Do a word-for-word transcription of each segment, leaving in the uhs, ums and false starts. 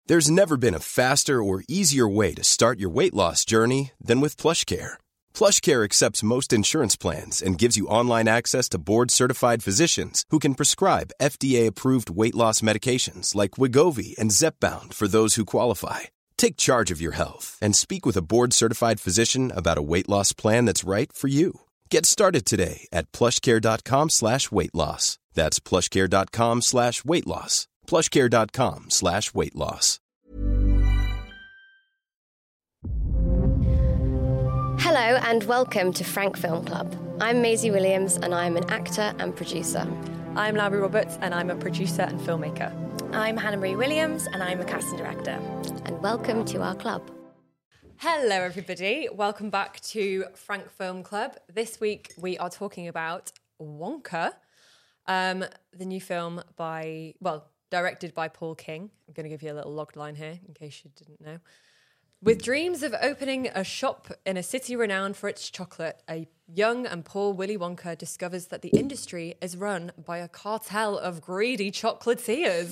There's never been a faster or easier way to start your weight loss journey than with PlushCare. PlushCare accepts most insurance plans and gives you online access to board-certified physicians who can prescribe F D A-approved weight loss medications like Wegovy and Zepbound for those who qualify. Take charge of your health and speak with a board-certified physician about a weight loss plan that's right for you. Get started today at plushcare.com slash weight loss. That's plushcare.com slash weight loss. plushcare.com slash weight loss. Hello and welcome to Frank Film Club. I'm Maisie Williams and I'm an actor and producer. I'm Larry Roberts and I'm a producer and filmmaker. I'm Hannah Marie Williams and I'm a casting director. And welcome to our club. Hello everybody, welcome back to Frank Film Club. This week we are talking about Wonka, um, the new film by, well, directed by Paul King. I'm going to give you a little logged line here in case you didn't know. With dreams of opening a shop in a city renowned for its chocolate, a young and poor Willy Wonka discovers that the industry is run by a cartel of greedy chocolatiers.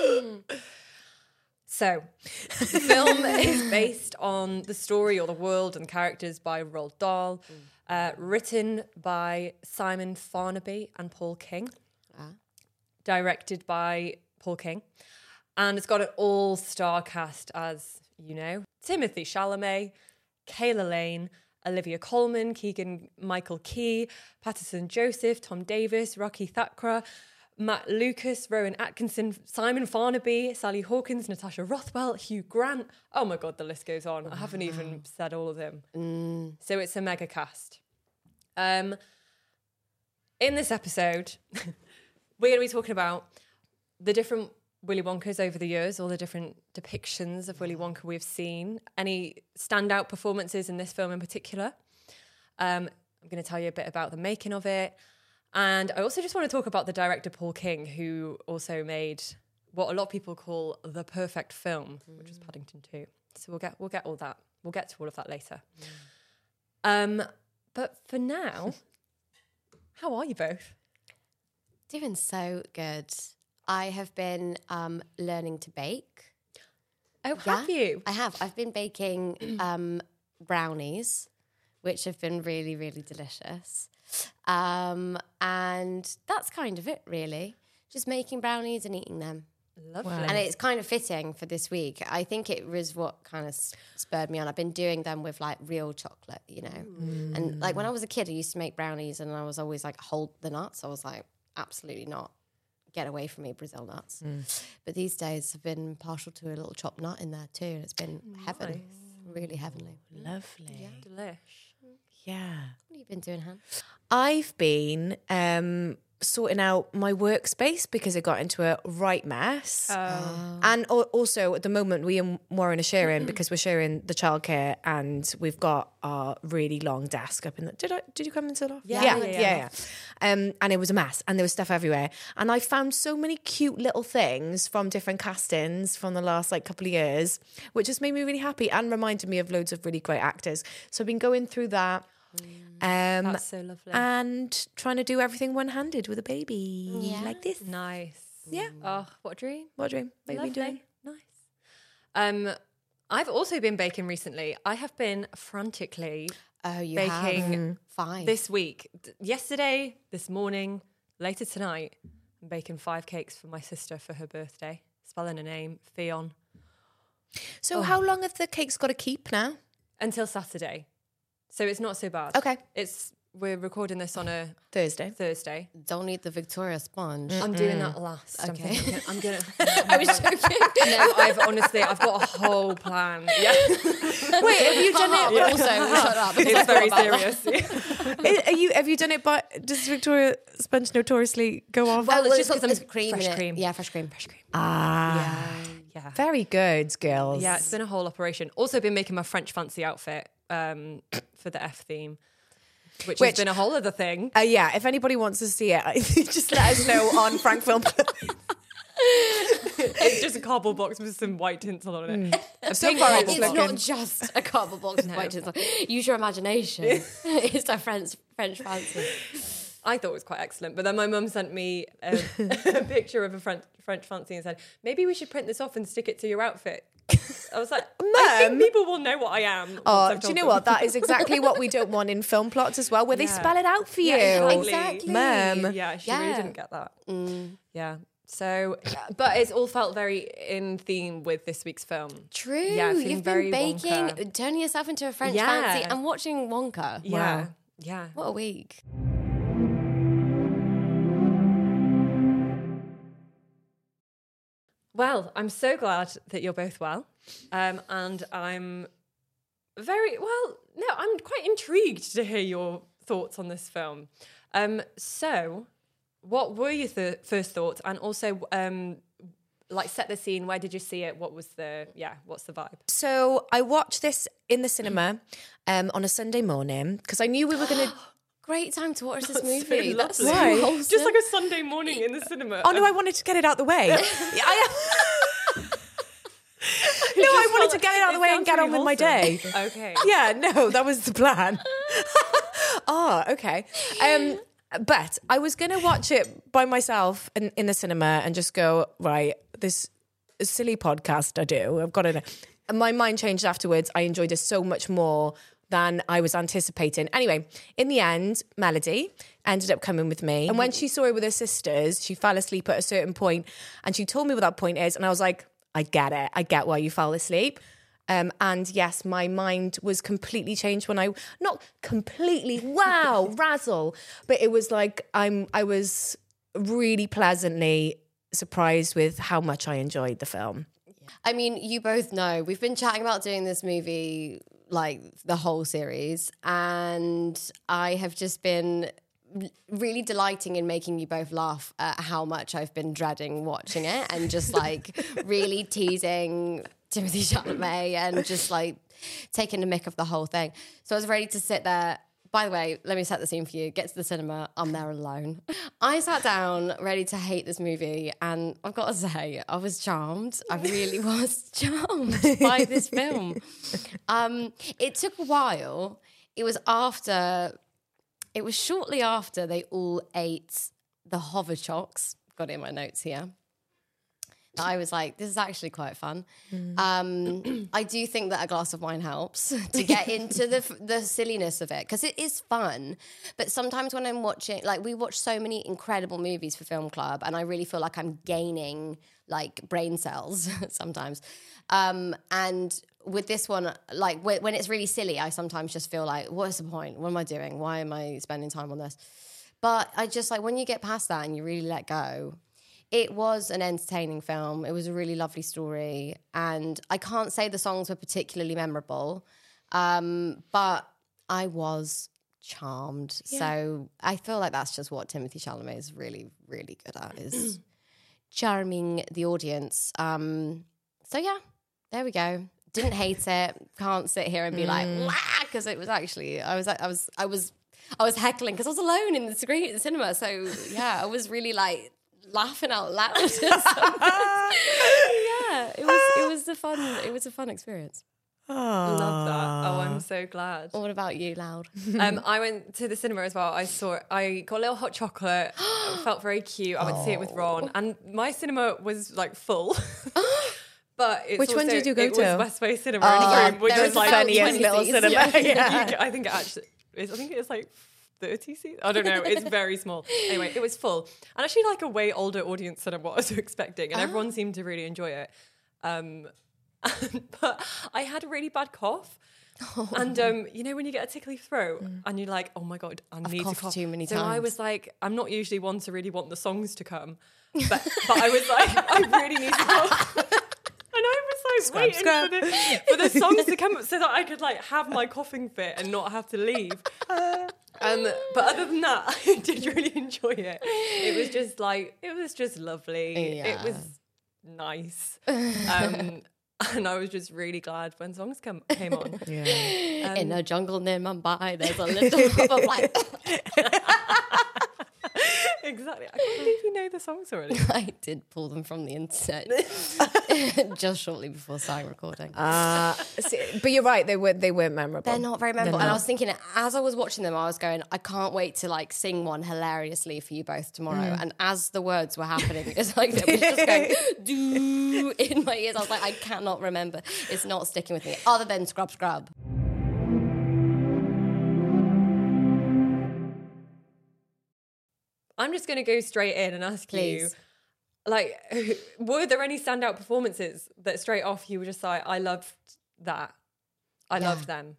So, the film is based on the story or the world and characters by Roald Dahl, uh, written by Simon Farnaby and Paul King, ah. directed by Paul King, and it's got an all-star cast, as you know. Timothy Chalamet, Kayla Lane, Olivia Colman, Keegan-Michael Key, Patterson Joseph, Tom Davis, Rocky Thakra, Matt Lucas, Rowan Atkinson, Simon Farnaby, Sally Hawkins, Natasha Rothwell, Hugh Grant. Oh my God, the list goes on. I haven't even said all of them. Mm. So it's a mega cast. Um, in this episode, we're going to be talking about the different Willy Wonkas over the years, all the different depictions of Willy Wonka we've seen, any standout performances in this film in particular. Um, I'm going to tell you a bit about the making of it. And I also just want to talk about the director Paul King, who also made what a lot of people call the perfect film, mm. which was Paddington two. So we'll get we'll get all that. We'll get to all of that later. Mm. Um, but for now, how are you both? Doing so good. I have been um, learning to bake. Oh, have yeah, you? I have. I've been baking um, brownies, which have been really, really delicious. Um, and that's kind of it, really. Just making brownies and eating them. Lovely. Wow. And it's kind of fitting for this week. I think it was what kind of spurred me on. I've been doing them with, like, real chocolate, you know. Mm. And, like, when I was a kid, I used to make brownies and I was always, like, hold the nuts. I was like, absolutely not. Get away from me, Brazil nuts. Mm. But these days I've been partial to a little chopped nut in there too, and it's been nice. Heaven, really heavenly. Lovely. Yeah. Delish. Yeah. What have you been doing, Han? I've been um, sorting out my workspace because it got into a right mess. Oh. And al- also at the moment we and Warren are sharing because we're sharing the childcare and we've got our really long desk up in the... Did I? Did you come into the office? Yeah, yeah, yeah, yeah. yeah. yeah. Um, and it was a mess and there was stuff everywhere. And I found so many cute little things from different castings from the last like couple of years, which just made me really happy and reminded me of loads of really great actors. So I've been going through that. Um, That's so lovely. And trying to do everything one-handed with a baby. Yeah. Like this. Nice. Yeah. Oh, what a dream. What a dream. What have you been doing? Nice. Um, I've also been baking recently. I have been frantically Oh, you baking have? Fine. this week. D- yesterday, this morning, later tonight, I'm baking five cakes for my sister for her birthday. Spelling her name, Fion. So Oh. how long have the cakes got to keep now? Until Saturday. So it's not so bad. Okay. It's we're recording this on a Thursday. Thursday. Don't need the Victoria sponge. I'm doing that last. I'm Okay. thinking, I'm gonna. I was joking. No, I've honestly, I've got a whole plan. Yeah, Wait, have you done it? But also, shut up. because I it's very thought about serious. Are you? Have you done it? But does Victoria sponge notoriously go off? Well, Well, it's just got because I'm cream fresh in it. cream. Yeah, fresh cream. Fresh cream. Ah, Yeah, very good, girls. yeah. It's been a whole operation. Also, been making my French fancy outfit um, for the F theme, which, Which- has been a whole other thing. Uh, yeah, if anybody wants to see it, just let us know on Frank Film. It's just a cardboard box with some white tinsel on it. A So pink far cardboard It's box. not just a cardboard box with white tinsel. Use your imagination. It's a French French fancy. I thought it was quite excellent, but then my mum sent me a, a picture of a French French Fancy and said, maybe we should print this off and stick it to your outfit. I was like, I think Mum. people will know what I am. once Oh, I've do you told know them. what? That is exactly what we don't want in film plots as well, where they Yeah. spell it out for you. Yeah, Exactly. Mum. Yeah, she Yeah. really didn't get that. Yeah. So, but it's all felt very in theme with this week's film. True. Yeah, feeling You've very been baking, Wonka. turning yourself into a French Yeah. fancy and watching Wonka. Yeah. Wow. Yeah. What a week. Well, I'm so glad that you're both well. Um, and I'm very, well, no, I'm quite intrigued to hear your thoughts on this film. Um, so, what were your th- first thoughts? And also, um, like, set the scene. Where did you see it? What was the, yeah, what's the vibe? So I watched this in the cinema um, on a Sunday morning because I knew we were going to... Great time to watch this So movie. That's so lovely. wholesome. Just like a Sunday morning in the cinema. Oh, no, I wanted to get it out the way. Yeah, I... No, I wanted to get it out of the way and get on with my day. Okay. Yeah, no, that was the plan. Oh, okay. Um, but I was going to watch it by myself in, in the cinema and just go, right, this silly podcast I do, I've got it. And my mind changed afterwards. I enjoyed it so much more than I was anticipating. Anyway, in the end, Melody ended up coming with me. And when she saw it with her sisters, she fell asleep at a certain point and she told me what that point is. And I was like, I get it. I get why you fell asleep. Um, and yes, my mind was completely changed when I, not completely, wow, razzle, but it was like I'm, I was really pleasantly surprised with how much I enjoyed the film. I mean, you both know we've been chatting about doing this movie like the whole series, and I have just been really delighting in making you both laugh at how much I've been dreading watching it, and just like really teasing Timothée Chalamet and just like taking the mick of the whole thing. So I was ready to sit there. By the way, let me set the scene for you. Get to the cinema. I'm there alone. I sat down ready to hate this movie, and I've got to say, I was charmed. I really was charmed by this film. Um, it took a while. It was after, it was shortly after they all ate the Hoverchocks. Got it in my notes here. I was like, this is actually quite fun. Mm. Um, I do think that a glass of wine helps to get into the the silliness of it, because it is fun. But sometimes when I'm watching, like we watch so many incredible movies for Film Club, and I really feel like I'm gaining like brain cells sometimes. Um, and with this one, like when, when it's really silly, I sometimes just feel like, what is the point? What am I doing? Why am I spending time on this? But I just like, when you get past that and you really let go, it was an entertaining film. It was a really lovely story. And I can't say the songs were particularly memorable, um, but I was charmed. Yeah. So I feel like that's just what Timothée Chalamet is really, really good at, is charming the audience. Um, so yeah, there we go. Didn't hate it. Can't sit here and be mm. like, wah, because it was actually, I was, I was, I was, I was heckling because I was alone in the screen in the cinema. So yeah, I was really like, laughing out loud. Yeah, it was it was a fun it was a fun experience. Oh. Love that. Oh, I'm so glad. What about you, Loud? um, I went to the cinema as well. I saw it. I got a little hot chocolate. It felt very cute. I went to see it with Ron, and my cinema was like full. But it's which also, one did you go it to? Was Westway Cinema, Oh, in Rome, which there is was like funniest little cinema. Yeah. Yeah. I think it actually. I think it's like thirty seats. I don't know. It's very small. Anyway, it was full. And actually like a way older audience than what I was expecting. And oh. everyone seemed to really enjoy it. Um, and, but I had a really bad cough. Oh. And um, you know when you get a tickly throat mm. and you're like, oh my God, I I've need to cough. too many so times. I was like, I'm not usually one to really want the songs to come. But, but I was like, I really need to cough. And I was like scrub, waiting scrub. For, the, for the songs to come up so that I could like have my coughing fit and not have to leave. Um, but other than that, I did really enjoy it. It was just like, it was just lovely. Yeah. It was nice. Um, and I was just really glad when songs come, came on. Yeah. Um, In a jungle near Mumbai, there's a little of like... exactly. I can't believe you know the songs already. I did pull them from the internet just shortly before starting recording. Uh, see, but you're right, they weren't, they weren't memorable. They're not very memorable. They're And I not. was thinking, as I was watching them, I was going, I can't wait to like sing one hilariously for you both tomorrow. And as the words were happening, it's like it was just going do in my ears. I was like, I cannot remember. It's not sticking with me, other than Scrub Scrub. I'm just going to go straight in and ask Please. you, like, were there any standout performances that straight off you were just like, I loved that. I Yeah. loved them.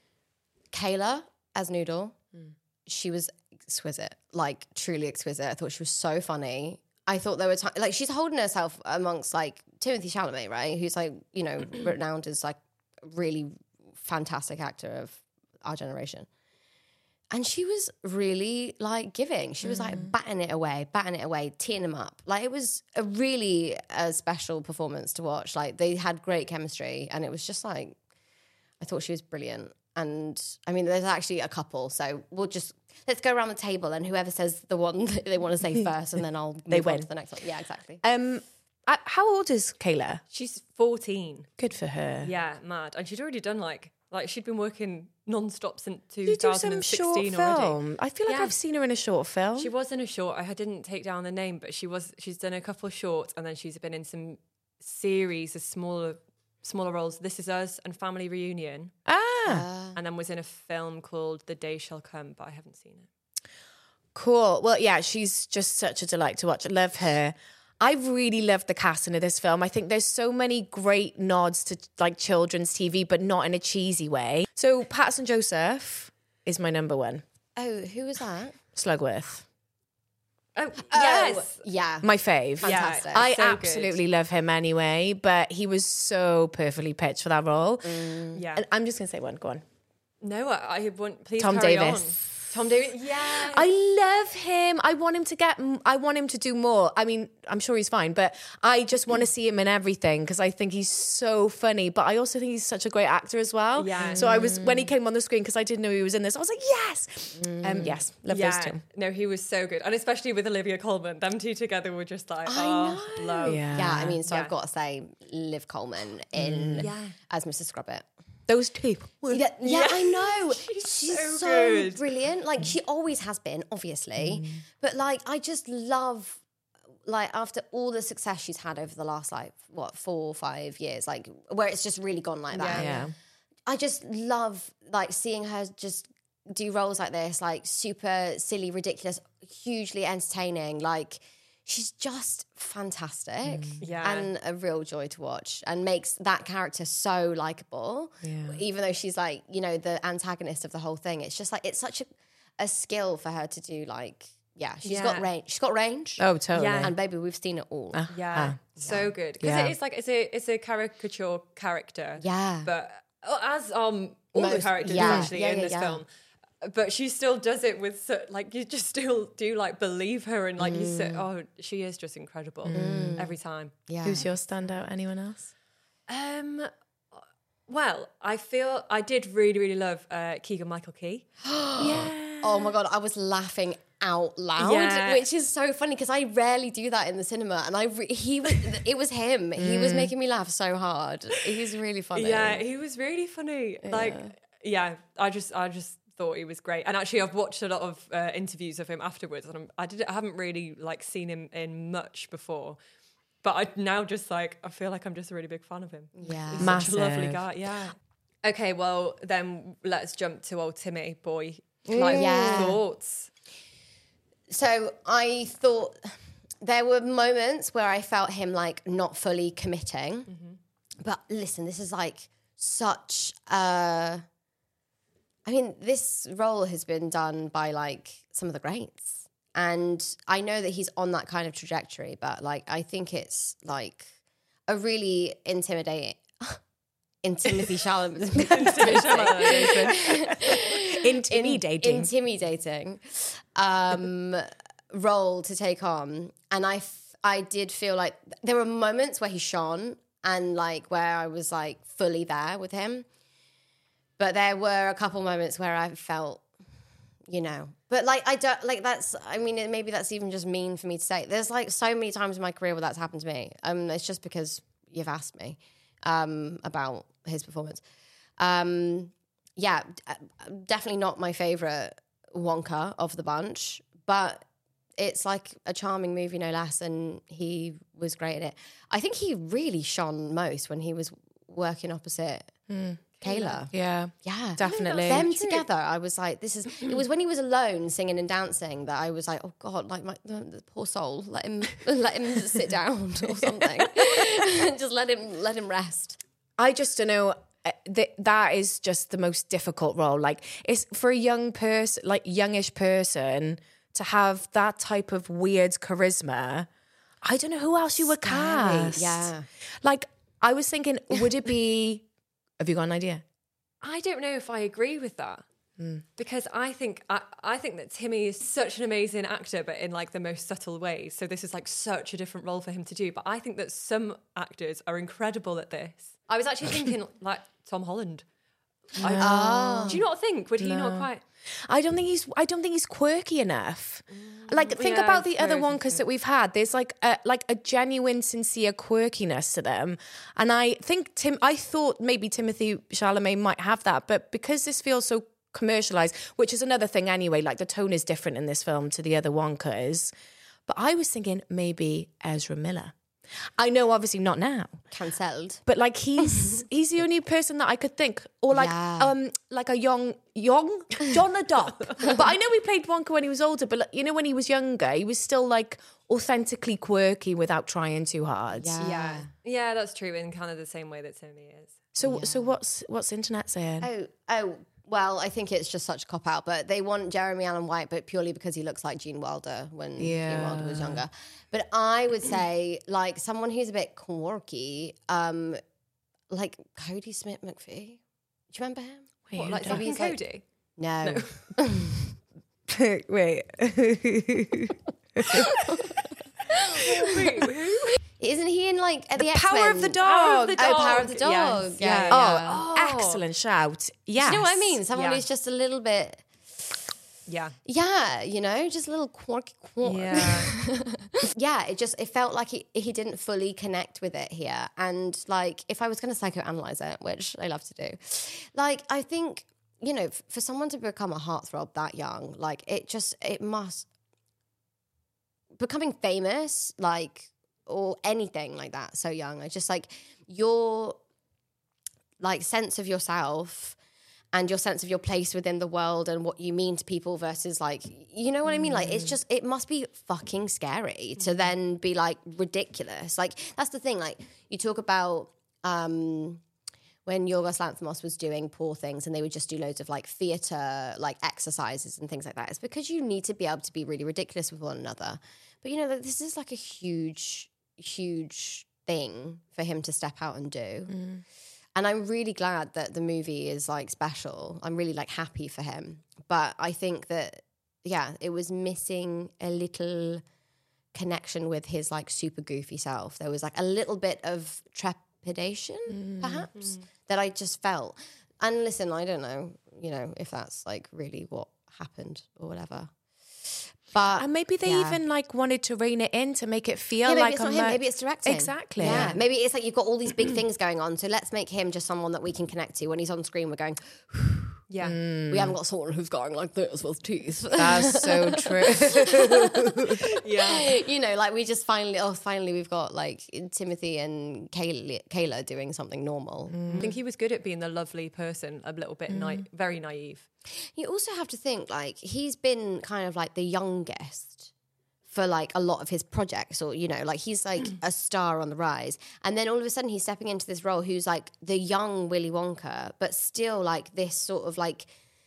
Kayla as Noodle, she was exquisite, like truly exquisite. I thought she was so funny. I thought there were times, like she's holding herself amongst like Timothée Chalamet, right? Who's like, you know, renowned as like a really fantastic actor of our generation. And she was really like giving. She was like batting it away, batting it away, teeing them up. Like it was a really a special performance to watch. Like they had great chemistry and it was just like, I thought she was brilliant. And I mean, there's actually a couple. So we'll just, let's go around the table and whoever says the one that they want to say first and then I'll move They on win. to the next one. Yeah, exactly. Um, uh, how old is Kayla? She's fourteen. Good for her. Yeah, mad. And she'd already done like, like she'd been working non-stop since You do twenty some short sixteen already. film. I feel like Yeah. I've seen her in a short film. She was in a short. I didn't take down the name, but she was. She's done a couple of shorts, and then she's been in some series of smaller, smaller roles. This Is Us and Family Reunion, ah, and then was in a film called The Day Shall Come, but I haven't seen it. cool. Well, yeah, she's just such a delight to watch. I love her. I really loved the casting of this film. I think there's so many great nods to like children's T V, but not in a cheesy way. So Patterson Joseph is my number one. Oh, who was that? Slugworth. Oh, yes. Yeah. My fave. Fantastic. I So good. absolutely love him anyway, but he was so perfectly pitched for that role. Yeah. And I'm just going to say one. Go on. No, I, I want. Please Tom carry Davis. on. Tom Davis. Yeah. I love him. I want him to get, I want him to do more. I mean, I'm sure he's fine, but I just want to see him in everything because I think he's so funny, but I also think he's such a great actor as well. Yeah. So I was, when he came on the screen, because I didn't know he was in this, I was like, yes. Um, yes, love yeah. those two. No, he was so good, and especially with Olivia Colman, them two together were just like, oh, love. Yeah. Yeah, I mean, so Yeah. I've got to say, Liv Coleman in Yeah. as Missus Scrubbit. Those two. Yeah, yeah, I know. She's, so so, good. brilliant. Like she always has been, obviously. But like, I just love, like, after all the success she's had over the last like what four or five years, like where it's just really gone like that. Yeah. I just love like seeing her just do roles like this, like super silly, ridiculous, hugely entertaining. Like she's just fantastic Yeah. and a real joy to watch and makes that character so likable. Even though she's like, you know, the antagonist of the whole thing. It's just like, it's such a, a skill for her to do like, yeah, she's Yeah. got range. She's got range. Oh, totally. Yeah. And baby, we've seen it all. Yeah, so good because Yeah. it's like it's a it's a caricature character. Yeah. but oh, as um all the Most- characters yeah, actually yeah, in yeah, this yeah. film, but she still does it with so, like you just still do like believe her and like you say, oh, she is just incredible every time. Yeah. Who's your standout? Anyone else? Um, well, I feel I did really really love uh, Keegan Michael Key. Oh my God, I was laughing out loud, Yeah. which is so funny because I rarely do that in the cinema. And I, re- he was, it was him. He was making me laugh so hard. He's really funny. Yeah, he was really funny. Like, yeah, I just, I just thought he was great. And actually, I've watched a lot of uh, interviews of him afterwards, and I'm, I did, I haven't really like seen him in much before, but I now just like, I feel like I'm just a really big fan of him. Yeah. He's Massive. such a lovely guy. Yeah. Okay, well then let's jump to old Timmy boy. Like, Yeah. thoughts. So I thought there were moments where I felt him like not fully committing. But listen, this is like such a... I mean, this role has been done by like some of the greats. And I know that he's on that kind of trajectory, but like I think it's like a really intimidating... In Timothy Chalamet. Intimidating. intimidating um, role to take on. And I, f- I did feel like there were moments where he shone and like where I was like fully there with him. But there were a couple moments where I felt you know. But like, I don't like that's. I mean, it, maybe that's even just mean for me to say. There's like so many times in my career where that's happened to me. Um, it's just because you've asked me um, about his performance. Um, yeah, d- definitely not my favorite Wonka of the bunch, but it's like a charming movie, no less, and he was great at it. I think he really shone most when he was working opposite mm. Kayla. Yeah. Yeah. Definitely. Them together, I was like, this is, it was when he was alone singing and dancing that I was like, oh God, like my the, the poor soul, let him, let him sit down or something. Just let him, let him rest. I just don't know. Th- that is just the most difficult role. Like, it's for a young person, like youngish person, to have that type of weird charisma. I don't know who else you would cast. Yeah. Like, I was thinking, would it be... Have you got an idea? I don't know if I agree with that. Mm. Because I think I, I think that Timmy is such an amazing actor, but in like the most subtle ways. So this is like such a different role for him to do. But I think that some actors are incredible at this. I was actually thinking like Tom Holland. No. I, oh. Do you not think? Would he no. not quite? I don't think he's. I don't think he's quirky enough. Mm. Like, think yeah, about the other very Wonkas that we've had. There's like a like a genuine, sincere quirkiness to them, and I think Tim. I thought maybe Timothy Chalamet might have that, but because this feels so commercialized, which is another thing anyway. Like, the tone is different in this film to the other Wonkas. But I was thinking maybe Ezra Miller. I know, obviously not now. Cancelled. But like, he's he's the only person that I could think, or like Yeah. um like a young young John the Dopp. But I know he played Wonka when he was older. But like, you know, when he was younger, he was still like authentically quirky without trying too hard. Yeah. Yeah, yeah, that's true. In kind of the same way that Timmy is. So so what's what's the internet saying? Oh, oh. Well, I think it's just such a cop out, but they want Jeremy Allen White, but purely because he looks like Gene Wilder when Yeah. Gene Wilder was younger. But I would say, like, someone who's a bit quirky, um, like Cody Smith McPhee. Do you remember him? Wait, What, who like does? Zack and he's like- Cody? No. Wait. Isn't he in, like, at the, The X-Men? Power of the Dog. Power of the Oh, Power Dog. of the Dog. Yes, Yeah, yeah. yeah. Oh, excellent shout. Yes. Do you know what I mean? Someone Yeah. who's just a little bit, Yeah. yeah, you know, just a little quirky quirk. Yeah. Yeah, it just, it felt like he, he didn't fully connect with it here. And like, if I was going to psychoanalyze it, which I love to do, like, I think, you know, f- for someone to become a heartthrob that young, like, it just, it must, becoming famous, like, or anything like that so young, I just like, your, like, sense of yourself and your sense of your place within the world and what you mean to people versus, like, you know what I mean? Like, it's just, it must be fucking scary to then be, like, ridiculous. Like, that's the thing. Like, you talk about um, when Yorgos Lanthimos was doing Poor Things and they would just do loads of, like, theatre, like, exercises and things like that. It's because you need to be able to be really ridiculous with one another. But, you know, this is, like, a huge, huge thing for him to step out and do. Mm. And I'm really glad that the movie is, like, special. I'm really, like, happy for him. But I think that, yeah, it was missing a little connection with his, like, super goofy self. There was, like, a little bit of trepidation, mm. perhaps, mm. that I just felt. And listen, I don't know, you know, if that's, like, really what happened or whatever. But and maybe they yeah. even like wanted to rein it in to make it feel yeah, maybe like it's a not mo- him. Maybe it's directing. Exactly. Yeah. Yeah. Maybe it's like you've got all these big things going on, so let's make him just someone that we can connect to. When he's on screen, we're going, Yeah. we haven't got someone who's going like this with teeth. That's so true. Yeah. You know, like we just finally, oh, finally we've got like Timothy and Kayla, Kayla doing something normal. I think he was good at being the lovely person, a little bit na- very naive. You also have to think like he's been kind of like the youngest for like a lot of his projects, or, you know, like he's like a star on the rise. And then all of a sudden he's stepping into this role who's like the young Willy Wonka, but still like this sort of like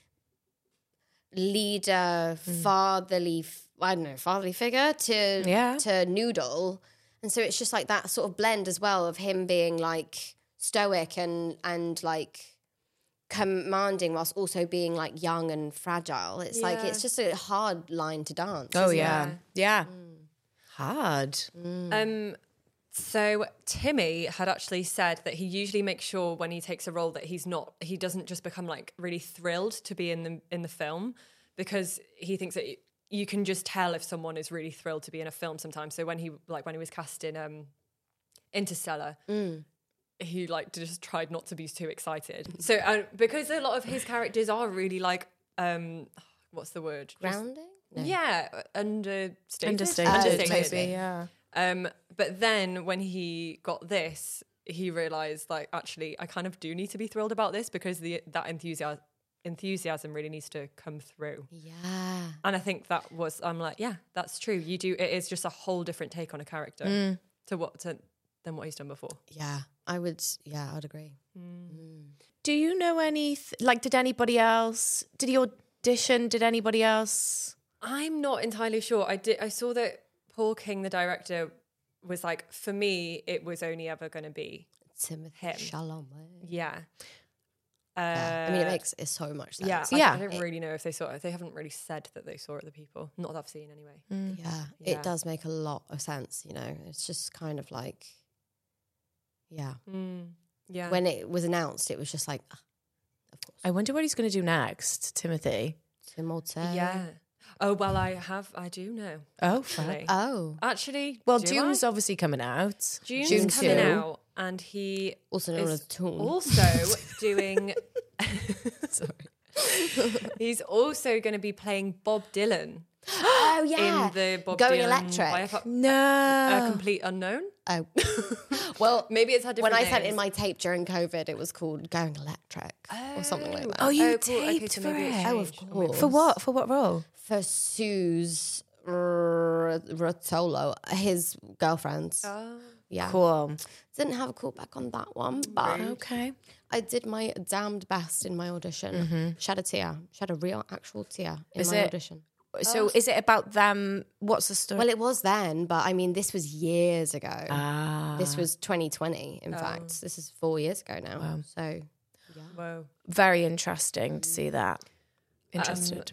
leader, mm. fatherly, I don't know, fatherly figure to, yeah. to Noodle. And so it's just like that sort of blend as well of him being like stoic and, and like commanding whilst also being like young and fragile. It's yeah. like, it's just a hard line to dance. Oh yeah. It? Yeah. Mm. Hard. Mm. Um, so Timmy had actually said that he usually makes sure when he takes a role that he's not, he doesn't just become like really thrilled to be in the, in the film, because he thinks that you can just tell if someone is really thrilled to be in a film sometimes. So when he like when he was cast in um, Interstellar, mm. he like just tried not to be too excited. So uh, because a lot of his characters are really like um, what's the word? Grounding? No. Yeah, understated. Understated, understated. maybe, yeah. Um, but then when he got this, he realised like actually I kind of do need to be thrilled about this because the that enthusiasm enthusiasm really needs to come through. Yeah. And I think that was I'm like, yeah, that's true. You do it is just a whole different take on a character mm. to what to than what he's done before. Yeah. I would yeah, I'd agree. Mm. Mm. Do you know any like did anybody else did he audition? Did anybody else? I'm not entirely sure. I did I saw that Paul King, the director, was like, for me, it was only ever going to be Timothy him. Chalamet. Yeah. Uh, yeah. I mean, it makes it so much sense. Yeah, yeah. I, I don't it, really know if they saw it. They haven't really said that they saw it, the people. Not that I've seen anyway. Mm. Yeah, yeah, it does make a lot of sense, you know. It's just kind of like, yeah. Mm. Yeah. When it was announced, it was just like, ah, of course. I wonder what he's going to do next, Timothy. Timothée. Yeah. Oh, well, I have, I do know. Oh, Actually. Oh. Actually, well, do Dune's I? obviously coming out. June's June coming two. out, and he Also known is as Toon. also doing... Sorry. He's also going to be playing Bob Dylan. Oh, yeah. In the Bob Going Dylan Electric. Biopic, No. A Complete Unknown. Oh. Well, Maybe it's had when different I sent names. in my tape during COVID, it was called Going Electric or something like that. Oh, you Oh, cool. Okay, taped so for maybe it's it. Oh, of course. For what? For what role? For Suze R- Rotolo, his girlfriend. Oh. Yeah. Cool. Didn't have a callback on that one, but Okay. I did my damned best in my audition. Mm-hmm. Shed a tear. Shed a real actual tear in Is my it- audition. So is it about them? What's the story? Well, it was then, but I mean, this was years ago. ah, This was twenty twenty, in fact. This is four years ago now. Wow. So, Whoa. very interesting to see that. Interested.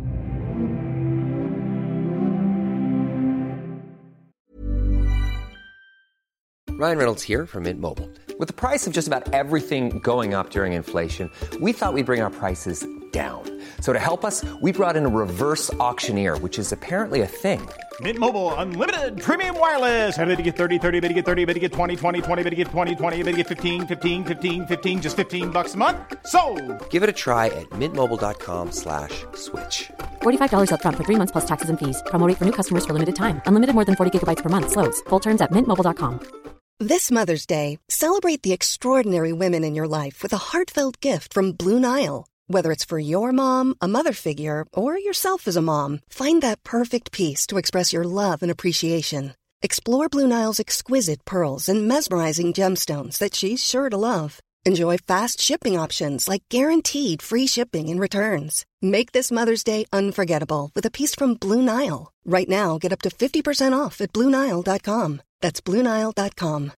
Ryan Reynolds here from Mint Mobile. With the price of just about everything going up during inflation, we thought we'd bring our prices down. So to help us, we brought in a reverse auctioneer, which is apparently a thing. Mint Mobile Unlimited Premium Wireless. How to get thirty, thirty, how to get thirty, how to get twenty, twenty, twenty, how to get twenty, twenty, how to get fifteen, fifteen, fifteen, fifteen, just fifteen bucks a month? Sold! Give it a try at mintmobile.com slash switch. forty-five dollars up front for three months plus taxes and fees. Promo rate for new customers for limited time. Unlimited more than forty gigabytes per month. Slows full terms at mint mobile dot com. This Mother's Day, celebrate the extraordinary women in your life with a heartfelt gift from Blue Nile. Whether it's for your mom, a mother figure, or yourself as a mom, find that perfect piece to express your love and appreciation. Explore Blue Nile's exquisite pearls and mesmerizing gemstones that she's sure to love. Enjoy fast shipping options like guaranteed free shipping and returns. Make this Mother's Day unforgettable with a piece from Blue Nile. Right now, get up to fifty percent off at blue nile dot com. That's blue nile dot com.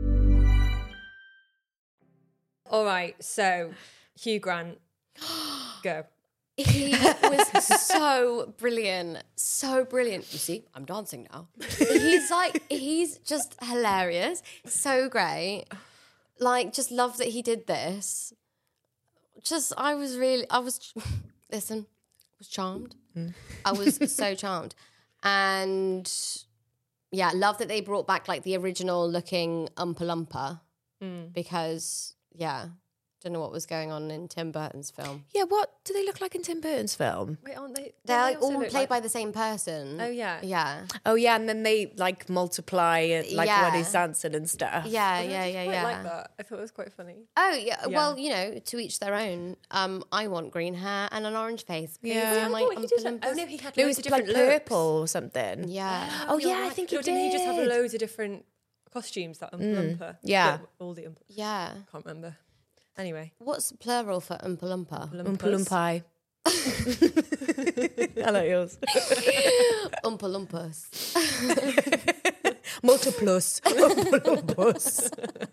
All right, so Hugh Grant, go. he was so brilliant. So brilliant. You see, I'm dancing now. He's like, he's just hilarious. So great. Like, just love that he did this. Just, I was really, I was, listen, I was charmed. Mm. I was so charmed. And yeah, love that they brought back like the original looking Oompa Loompa mm. because, yeah, don't know what was going on in Tim Burton's film. Yeah, what do they look like in Tim Burton's film? Wait, aren't they? They're like they all look played like... by the same person. Oh, yeah. Yeah. Oh, yeah, and then they like multiply it, like Yeah. when he's dancing and stuff. Yeah, yeah, yeah, I yeah. like that. I thought it was quite funny. Oh, yeah. Yeah. Well, you know, to each their own. Um, I want green hair and an orange face. Please. Yeah. I'm I like, thought he did Oompa that. Oh, Loompas. no, he had No, loads it's of like different looks. purple or something. Yeah. Oh, You're yeah, I right. think he No, did. Didn't he just have loads of different costumes that Oompa Loompa? yeah. The- all the Oompa. Yeah. Can't remember. Anyway. What's plural for Oompa Loompa? Oompa Loompa. I like yours. Oompa Loompas. Multiplus. Oompa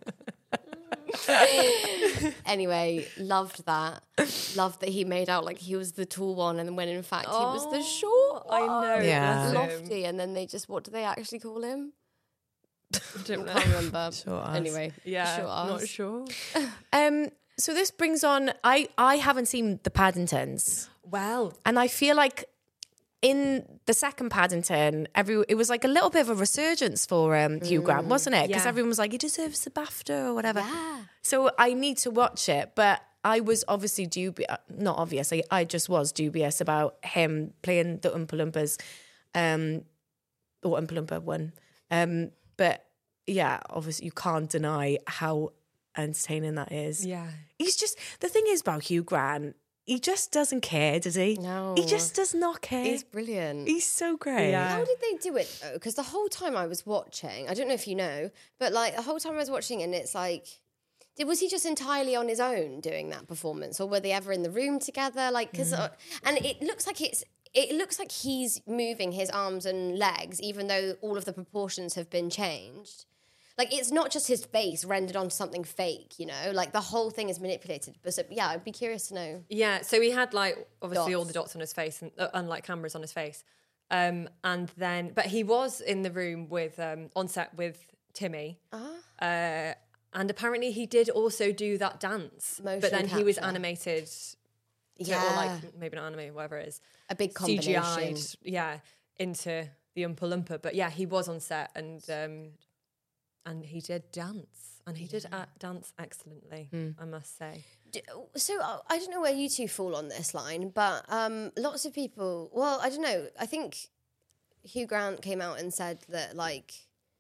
Loompas. Anyway, loved that. Loved that he made out like he was the tall one, and when in fact he was the short I one. know. Yeah. bless him. Lofty, and then they just, what do they actually call him? I don't know. Can't remember. Short ass. Anyway, Yeah, short ass. not sure. Um, so this brings on. I I haven't seen the Paddingtons. Well, And I feel like in the second Paddington, every it was like a little bit of a resurgence for um, Hugh Grant, wasn't it? Because Yeah. everyone was like, he deserves the BAFTA or whatever. Yeah. So I need to watch it, but I was obviously dubious, not obviously, I just was dubious about him playing the Oompa Loompas, um, or Oompa Loompa one. Um, but yeah, obviously you can't deny how entertaining that is. yeah. He's just, the thing is about Hugh Grant, he just doesn't care, does he? No. He just does not care. He's brilliant. He's so great. Yeah. How did they do it though? Because the whole time I was watching, I don't know if you know, but like the whole time I was watching, and it's like, did was he just entirely on his own doing that performance, or were they ever in the room together? Like, because uh, and it looks like it's it looks like he's moving his arms and legs, even though all of the proportions have been changed. Like, it's not just his face rendered onto something fake, you know? Like, the whole thing is manipulated. But so, yeah, I'd be curious to know. Yeah, so he had like obviously Dots. all the dots on his face and uh, unlike cameras on his face, um, and then but he was in the room with um, on set with Timmy, uh, and apparently he did also do that dance, Motion but then he was capture. animated, to, Yeah. or like maybe not animated, whatever it is, A big C G I'd, combination. yeah, into the Oompa Loompa. But yeah, he was on set and um, and he did dance, and he did uh, dance excellently, I must say. D- So uh, I don't know where you two fall on this line, but um, lots of people, well, I don't know. I think Hugh Grant came out and said that, like,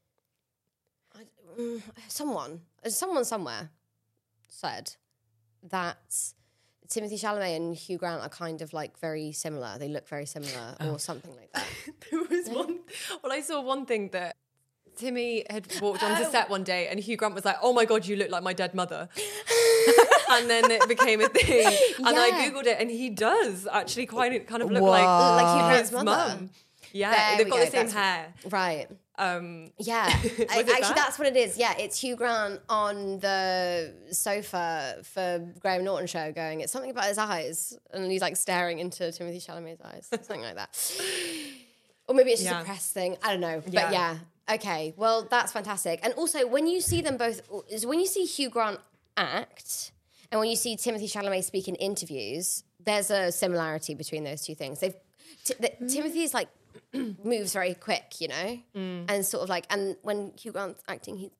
I, mm, someone, someone somewhere said that Timothy Chalamet and Hugh Grant are kind of like very similar. They look very similar, or something like that. There was one. Well, I saw one thing that Timmy had walked onto set one day, and Hugh Grant was like, "Oh my god, you look like my dead mother," and then it became a thing. And I Yeah. googled it, and he does actually quite kind of look What? like Like Hugh his Grant's mother. mum. Yeah, There they've we got go, the same that's- hair. Right. Um, Yeah, I, it actually, that? that's what it is. Yeah, it's Hugh Grant on the sofa for Graham Norton show, going, "It's something about his eyes," and he's like staring into Timothy Chalamet's eyes, something like that. Or maybe it's just Yeah. a press thing. I don't know, but Yeah. yeah. Okay, well, that's fantastic. And also, when you see them both, is when you see Hugh Grant act and when you see Timothy Chalamet speak in interviews, there's a similarity between those two things. They've t- the, Timothy's like moves very quick, you know, and sort of like, and when Hugh Grant's acting, he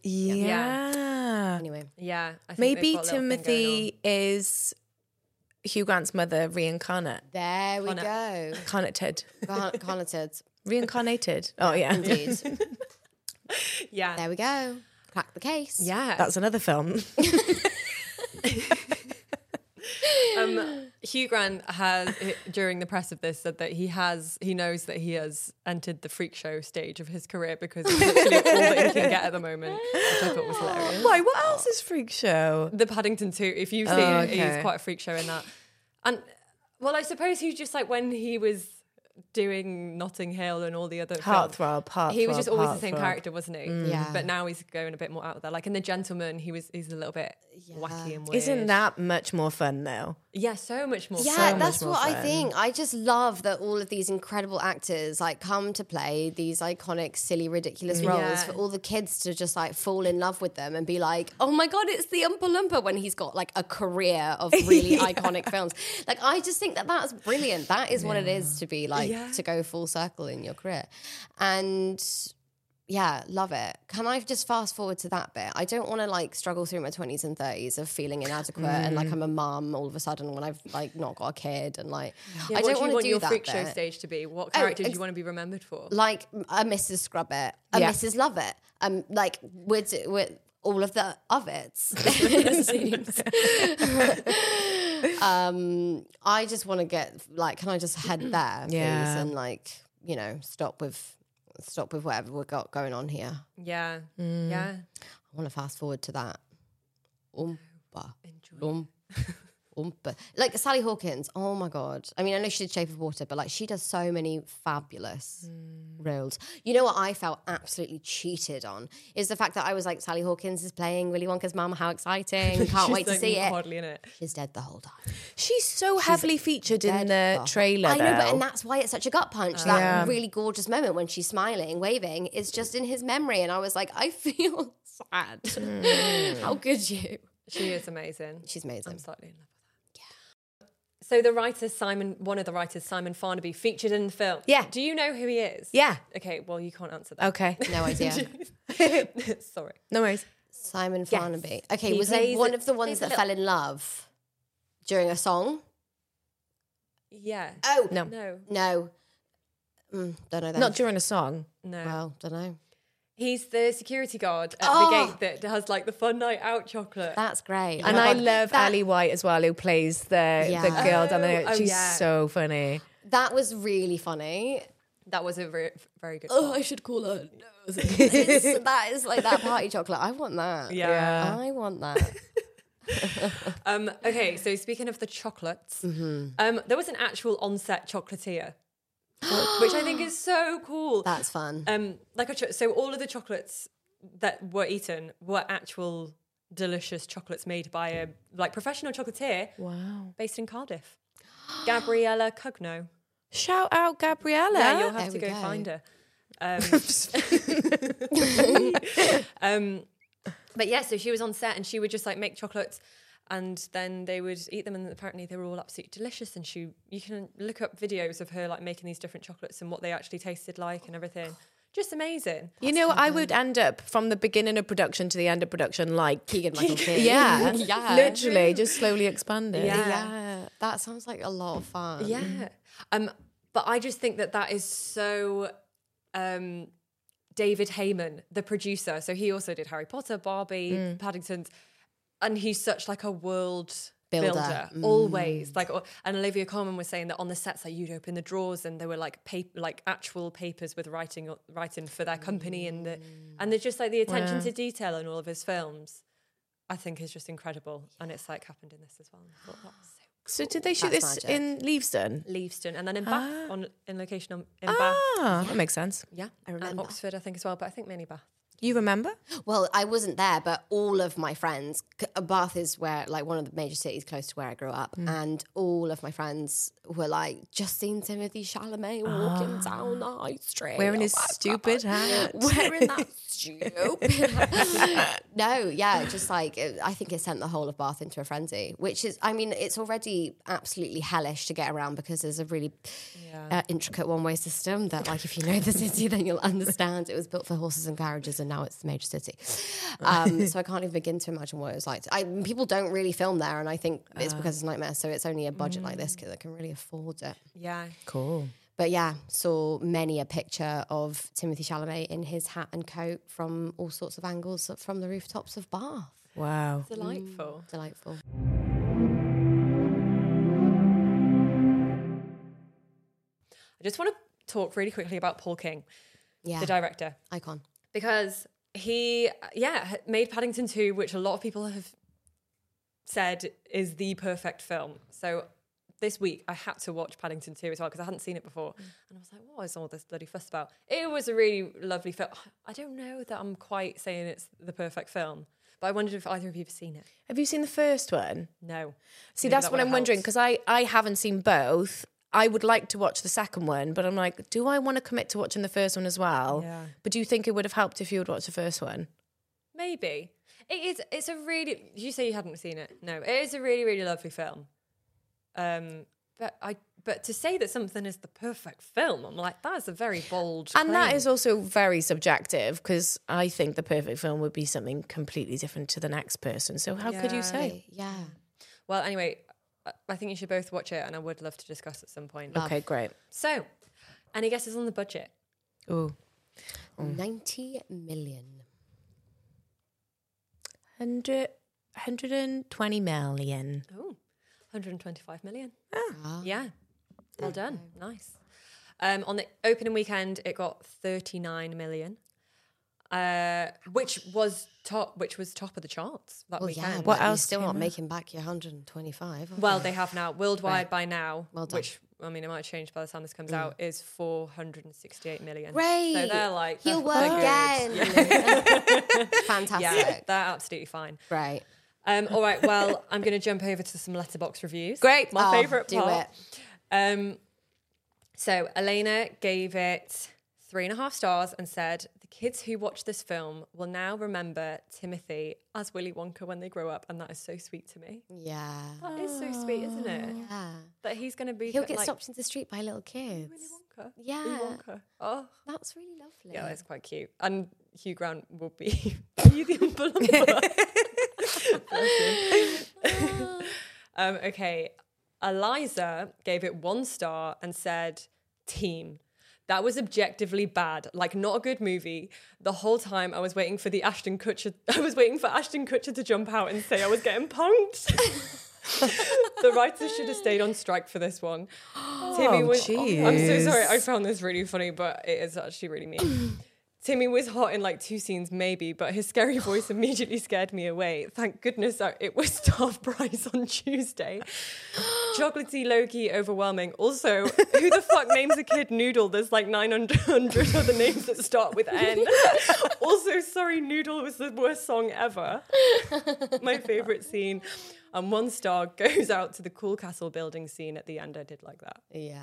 Yeah. anyway. yeah, I think Maybe they've got a little thing going Timothy is Hugh Grant's mother reincarnate. There we Connor. go. Carnated. Con- Connoted. Reincarnated. Oh, yeah. Indeed. on. Yeah, There we go. Crack the case. yeah. That's another film. Um, Hugh Grant has, during the press of this, said that he has, he knows that he has entered the freak show stage of his career because it's literally all that he can get at the moment, which I thought was hilarious. Why? What else is Freak Show? The Paddington two, if you've seen Oh, it, okay. he's quite a freak show in that. And, well, I suppose he's just like when he was doing Notting Hill and all the other films, Heartthrob, heartthrob. he was just always the same heartthrob. character, wasn't he? Yeah. But now he's going a bit more out there. Like in The Gentleman, he was he's a little bit wacky and weird. Isn't that much more fun, though? Yeah, so much more. Yeah, So much that's more what I fun. think. I just love that all of these incredible actors like come to play these iconic, silly, ridiculous roles Yeah. for all the kids to just like fall in love with them and be like, "Oh my god, it's the Oompa Loompa!" When he's got like a career of really iconic films. Like, I just think that that's brilliant. That is what it is to be like Yeah. to go full circle in your career, and. Yeah, love it. Can I just fast forward to that bit? I don't want to like struggle through my twenties and thirties of feeling inadequate and like I'm a mum all of a sudden when I've like not got a kid and like Yeah, I what don't do you want to want do your that freak show bit. stage to be? What Oh, character do ex- you want to be remembered for? Like a Missus Scrubbit, a Yeah. Missus Lovett, um, like with with all of the of it's. it seems. um, I just want to get like, can I just head there, please, Yeah. and like you know stop with stop with whatever we've got going on here. Yeah, Mm. yeah. I want to fast forward to that. Oompa. Oompa. Oompa. Like Sally Hawkins, oh my God. I mean, I know she did Shape of Water, but like she does so many fabulous roles. You know what I felt absolutely cheated on is the fact that I was like, Sally Hawkins is playing Willy Wonka's mum. How exciting. Can't She's wait to like see it. hardly in it. She's dead the whole time. She's so heavily featured in Dead the the- trailer, I know, but though. and that's why it's such a gut punch. That Yeah. really gorgeous moment when she's smiling, waving, is just in his memory. And I was like, I feel sad. How could you? She is amazing. She's amazing. I'm slightly in love with her. Yeah. So the writer Simon, one of the writers, Simon Farnaby, featured in the film. Yeah. Do you know who he is? Yeah. Okay, well, you can't answer that. Okay. No idea. Sorry. No worries. Simon Farnaby. Okay, He was he plays one a- of the ones plays a that little- fell in love during a song? Yeah. Oh, No. No. no. Mm, don't know that. Not during a song. No. Well, don't know. He's the security guard at Oh! the gate that has like the fun night out chocolate. That's great. And Oh my I God, love that, Ali White as well, who plays the, Yeah. the girl down there. Oh, oh, She's yeah. so funny. That was really funny. That was a very, very good. Oh, part. I should call her. It's, that is like that party chocolate. I want that. Yeah. I want that. Um, okay, so speaking of the chocolates, um, there was an actual on-set chocolatier, which I think is so cool. That's fun. Um, like a cho- so, all of the chocolates that were eaten were actual delicious chocolates made by a like professional chocolatier Wow. based in Cardiff, Gabriella Cugno. Shout out Gabriella. Yeah, you'll There have to we go, go. find her. Um, um, but yeah, so she was on set and she would just like make chocolates, and then they would eat them, and apparently they were all absolutely delicious. And she, you can look up videos of her like making these different chocolates and what they actually tasted like and everything. Just amazing. You know, I would end up from the beginning of production to the end of production like Keegan Michael Key. Yeah, Yeah. literally just slowly expanding. Yeah. Yeah. That sounds like a lot of fun. Yeah. Um, but I just think that that is so um, David Heyman, the producer. So he also did Harry Potter, Barbie, Paddington's, and he's such like a world builder, Builder. always. Like, or- and Olivia Colman was saying that on the sets, like you'd open the drawers and there were like paper, like actual papers with writing, writing for their company, and the and there's just like the attention Wow. to detail in all of his films. I think is just incredible, and it's like happened in this as well. And I thought that was so So did they shoot That's this magic. in Leavesden? Leavesden, and then in Bath, on in location on, in Bath. Ah, that makes sense. Yeah, I remember. And Oxford, I think as well, but I think mainly Bath. You remember? Well, I wasn't there, but all of my friends, c- Bath is where, like, one of the major cities close to where I grew up, and all of my friends were like, just seen Timothy Chalamet walking down the high street. Wearing Oh his my stupid God. hat. Wearing that stupid hat. No, yeah, just like, it- I think it sent the whole of Bath into a frenzy, which is, I mean, it's already absolutely hellish to get around because there's a really uh, intricate one-way system that, like, if you know the city, then you'll understand. It was built for horses and carriages, and now it's the major city. Um, so I can't even begin to imagine what it was like. I, people don't really film there, and I think it's because it's a nightmare. So it's only a budget like this that can really afford it. Yeah. Cool. But yeah, saw many a picture of Timothy Chalamet in his hat and coat from all sorts of angles from the rooftops of Bath. Wow. Delightful. Delightful. I just want to talk really quickly about Paul King, Yeah, the director, icon. because he, yeah, made Paddington two, which a lot of people have said is the perfect film. So this week I had to watch Paddington two as well because I hadn't seen it before. And I was like, what is all this bloody fuss about? It was a really lovely film. I don't know that I'm quite saying it's the perfect film, but I wondered if either of you have seen it. Have you seen the first one? No. See, Maybe that's that what would I'm have wondering helped. because I, I haven't seen both. I would like to watch the second one, but I'm like, do I want to commit to watching the first one as well? Yeah. But do you think it would have helped if you would watch the first one? Maybe. It is, it's a really, you say you hadn't seen it. No, it is a really, really lovely film. Um, but I, but to say that something is the perfect film, I'm like, that is a very bold And that claim. is also very subjective because I think the perfect film would be something completely different to the next person. So how could you Yeah. say? Yeah. Well, anyway, I- I think you should both watch it, and I would love to discuss at some point. Okay, great. So, any guesses on the budget? Ooh. ninety million. one hundred, one hundred twenty million. Oh, one hundred twenty-five million. Ah. Yeah, well done. Nice. Um, on the opening weekend, it got thirty-nine million, uh, which was top, which was top of the charts that Well, weekend. yeah, What but you're else still came not out? making back your one hundred twenty-five. are Well, you? they have now worldwide Right. by now, Well done. which I mean, it might have changed by the time this comes out. Is four hundred and sixty-eight million. Great. So they're like He'll they're work good. again. Fantastic. Yeah, they're absolutely fine. Right. Um, all right, well, I'm going to jump over to some letterbox reviews. Great. My Oh, favourite do part. it. Um, so Elena gave it three and a half stars and said, the the kids who watch this film will now remember Timothy as Willy Wonka when they grow up, and that is so sweet to me. Yeah. That is so sweet, isn't it? Yeah. That he's going to be... He'll get like, stopped in the street by little kids. Willy Wonka. Yeah. Willy Wonka. Oh. That's really lovely. Yeah, that's quite cute. And Hugh Grant will be... Are you the Oompa um, okay. Eliza gave it one star and said, team. That was objectively bad, like not a good movie. The whole time I was waiting for the Ashton Kutcher, I was waiting for Ashton Kutcher to jump out and say I was getting punked. The writers should have stayed on strike for this one. Timmy was, geez. I'm so sorry, I found this really funny, but it is actually really mean. Timmy was hot in like two scenes maybe, but his scary voice immediately scared me away. Thank goodness that it was half price on Tuesday. Chocolatey, low-key, overwhelming. Also, who the fuck names a kid Noodle? There's like nine hundred other names that start with N. Also, sorry, Noodle was the worst song ever. My favourite scene. And one star goes out to the Cool Castle building scene at the end. I did like that. Yeah.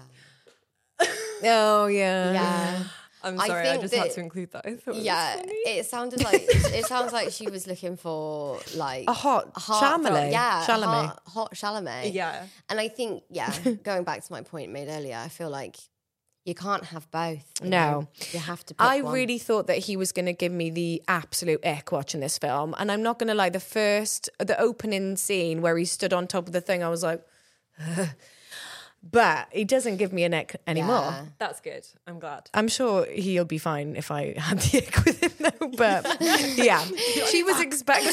Oh, yeah. Yeah. I'm I sorry, I, think just that- had to include that. I thought it was Yeah, funny. it sounded like it sounds like she was looking for like A hot heartfelt- Chalamet. yeah, Chalamet. hot, hot Chalamet. Yeah. and I think yeah, going back to my point made earlier, I feel like you can't have both. you No. know? you have to. Pick I one. really thought that he was going to give me the absolute ick watching this film. And I'm not going to lie, the first, the opening scene where he stood on top of the thing, I was like, ugh. But he doesn't give me an ick anymore. Yeah. That's good. I'm glad. I'm sure he'll be fine if I had the ick with him though. But yeah, she was expecting,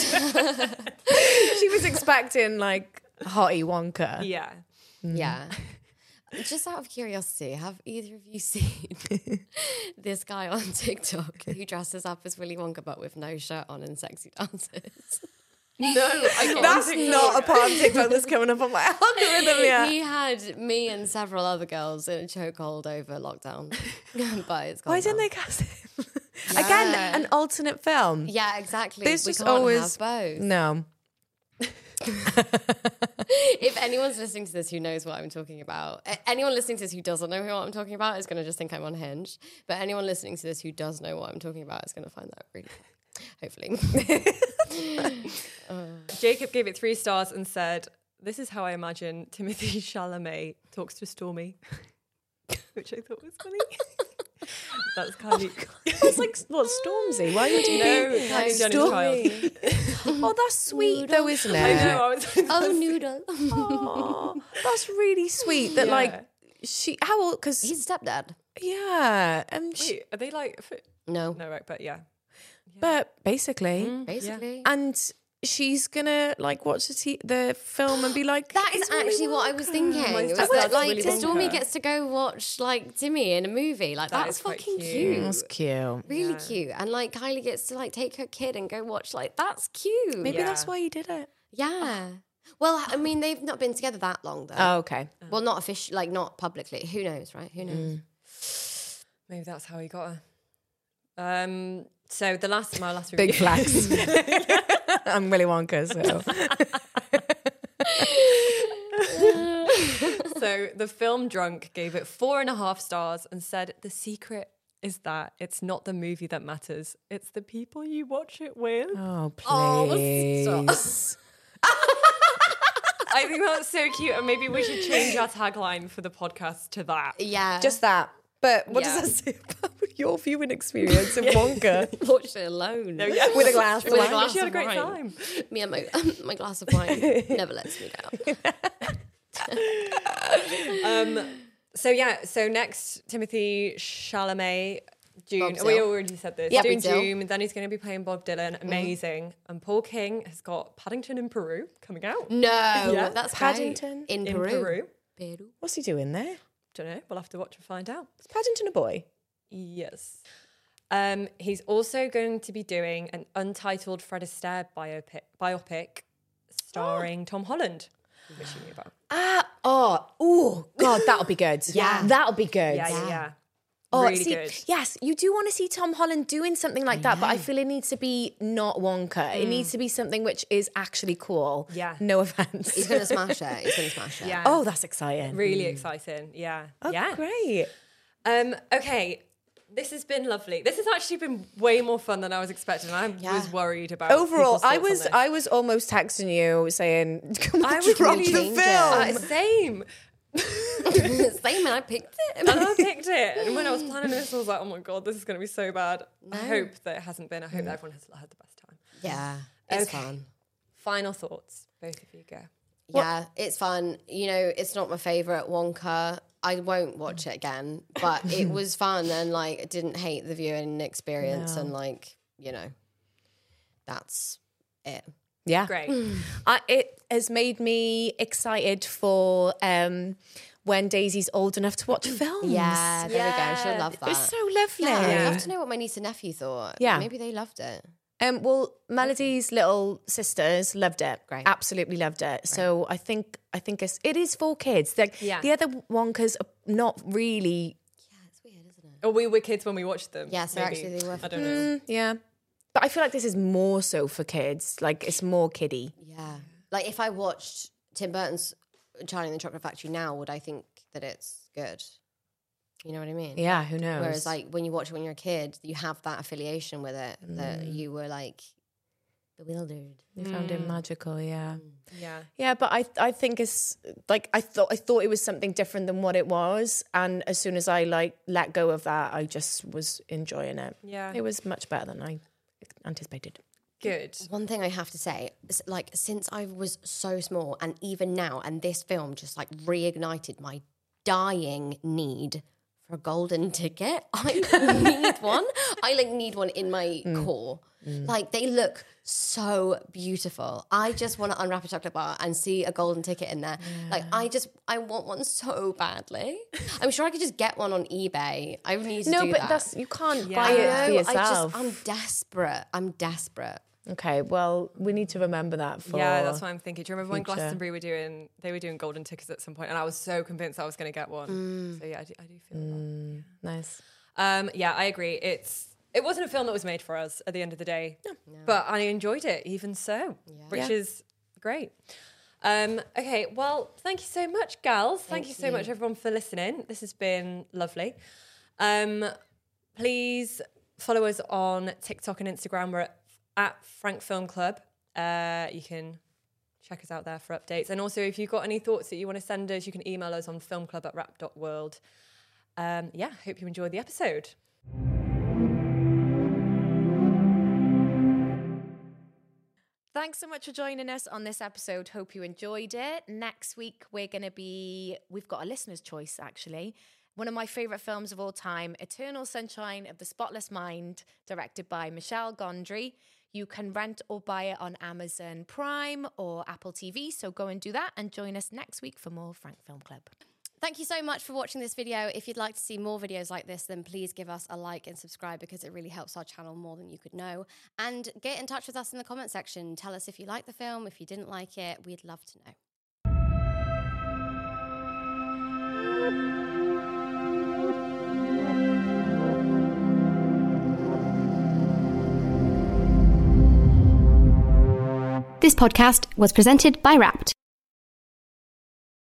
she was expecting like Hottie Wonka. Yeah. Yeah. Just out of curiosity, have either of you seen this guy on TikTok who dresses up as Willy Wonka but with no shirt on and sexy dances? No, I can't. That's not a part of TikTok that's coming up on my algorithm yet. He had me and several other girls in a chokehold over lockdown. But it's gone Why didn't now. they cast him? Again, an alternate film. Yeah, exactly. This we just can't always have both. no. If anyone's listening to this who knows what I'm talking about, a- anyone listening to this who doesn't know what I'm talking about is going to just think I'm unhinged. But anyone listening to this who does know what I'm talking about is going to find that really fun. Hopefully. Jacob gave it three stars and said, "This is how I imagine Timothy Chalamet talks to Stormy," which I thought was funny. That's Kylie. It's like what Stormzy? Why would you No, be Kylie Jenner's child. Oh, that's sweet though, isn't it? I know. I was. Oh, noodle. Aw, that's really sweet. That Yeah. like she how old? Because He's a stepdad. yeah, and she, Wait, are they like? No, No, right, but yeah. but basically, basically. and she's gonna like watch the t- the film and be like, That is "It's Willy actually what I was Wonka." thinking. My It was stepdad's that, like, Willy Stormy Wonka. gets to go watch like Timmy in a movie. Like That that's is quite fucking cute. cute. That's cute. Really Yeah. cute. And like Kylie gets to like take her kid and go watch like that's cute. Maybe Yeah. that's why he did it. Yeah. Well, I mean, they've not been together that long though. Oh, okay. Well, not officially, like not publicly. Who knows, right? Who knows? Maybe that's how he got her. Um. So the last, my last Big review. flex. I'm Willy Wonka, so So the film Drunk gave it four and a half stars and said the secret is that it's not the movie that matters, it's the people you watch it with. oh Oh, please. I think that's so cute, and maybe we should change our tagline for the podcast to that. Yeah. Just that. But what Yeah. does that say about your viewing experience of Wonka? watch it alone. yeah. With a glass of With a wine. glass She had a of great wine. time. Me and my my glass of wine never lets me down. Um, so yeah, so next Timothy Chalamet, June. Bob We Dylan. already said this. Yep. Doing Bob Dylan. June, and then he's going to be playing Bob Dylan. Amazing. And Paul King has got Paddington in Peru coming out. No, Yeah. that's Paddington great. in, In Peru. Peru. Peru. What's he doing there? Don't know. We'll have to watch and find out. Is Paddington a boy? Yes. Um, he's also going to be doing an untitled Fred Astaire biopic, biopic starring Tom Holland, which you knew about. Ah, oh, oh, God, that'll be good. Yeah. That'll be good. Yeah, yeah, yeah. Oh, really see, good. yes, you do want to see Tom Holland doing something like that, but I feel it needs to be not Wonka. It needs to be something which is actually cool. Yeah. No offense. He's gonna smash it. He's gonna smash it. Yeah. Oh, that's exciting. Really exciting. Yeah. Oh, yeah. great. Um, okay. This has been lovely. This has actually been way more fun than I was expecting. I Yeah. was worried about Overall, people's I thoughts on was this. I was almost texting you saying, "Come on, I would drop really the change it. film." Uh, same. Same, and I picked it. And I picked it. And when I was planning this, I was like, oh my God, this is going to be so bad. I No. hope that it hasn't been. I hope that everyone has had the best time. Yeah, it's Okay. fun. Final thoughts. Both of you go. Yeah, it's fun. You know, it's not my favourite Wonka. I won't watch it again, but it was fun and like I didn't hate the viewing experience and like, you know, that's it. Yeah, Great. I, it has made me excited for um, when Daisy's old enough to watch films. Yeah, there we go. She'll love that. It was so lovely. yeah, I'd love to know what my niece and nephew thought. Yeah. Maybe they loved it. Um, well, Melody's little sisters loved it. Great. Absolutely loved it. So I think I think it's, it is for kids. Like Yeah. the other Wonkas are not really. Yeah, it's weird, isn't it? Or we were kids when we watched them. Yeah, so maybe. actually they were for I don't know. Mm, yeah, but I feel like this is more so for kids. Like it's more kiddie. Yeah. Like if I watched Tim Burton's Charlie and the Chocolate Factory now, would I think that it's good? You know what I mean? Yeah, who knows? Whereas like when you watch it when you're a kid, you have that affiliation with it that you were like bewildered. You found it magical. Yeah. Yeah. Yeah, but I I think it's like I thought I thought it was something different than what it was, and as soon as I like let go of that, I just was enjoying it. Yeah. It was much better than I anticipated. Good. One thing I have to say is like since I was so small and even now and this film just like reignited my dying need for a golden ticket. I need one. I like need one in my core. Like they look so beautiful. I just want to unwrap a chocolate bar and see a golden ticket in there. Like I just I want one so badly. I'm sure I could just get one on eBay. I need to No, do but that. that's you can't Yeah. buy I it No, for I yourself. just I'm desperate. I'm desperate. Okay, well, we need to remember that for Yeah, that's what I'm thinking. Do you remember when future. Glastonbury were doing, they were doing golden tickets at some point, and I was so convinced I was going to get one. So yeah, I do, I do feel that. nice. Um, yeah, I agree. It's it wasn't a film that was made for us at the end of the day, but I enjoyed it even so, which Yeah. is great. Um, okay, well, thank you so much, gals. Thank, you so much, everyone, for listening. This has been lovely. Um, please follow us on TikTok and Instagram. We're at, at Frank Film Club. Uh, you can check us out there for updates. And also, if you've got any thoughts that you want to send us, you can email us on filmclub at rap dot world. Um, yeah, hope you enjoyed the episode. Thanks so much for joining us on this episode. Hope you enjoyed it. Next week, we're going to be, we've got a listener's choice, actually. One of my favourite films of all time, Eternal Sunshine of the Spotless Mind, directed by Michel Gondry. You can rent or buy it on Amazon Prime or Apple T V, so go and do that and join us next week for more Frank Film Club. Thank you so much for watching this video. If you'd like to see more videos like this, then please give us a like and subscribe because it really helps our channel more than you could know. And get in touch with us in the comment section. Tell us if you liked the film, if you didn't like it. We'd love to know. This podcast was presented by Wrapped.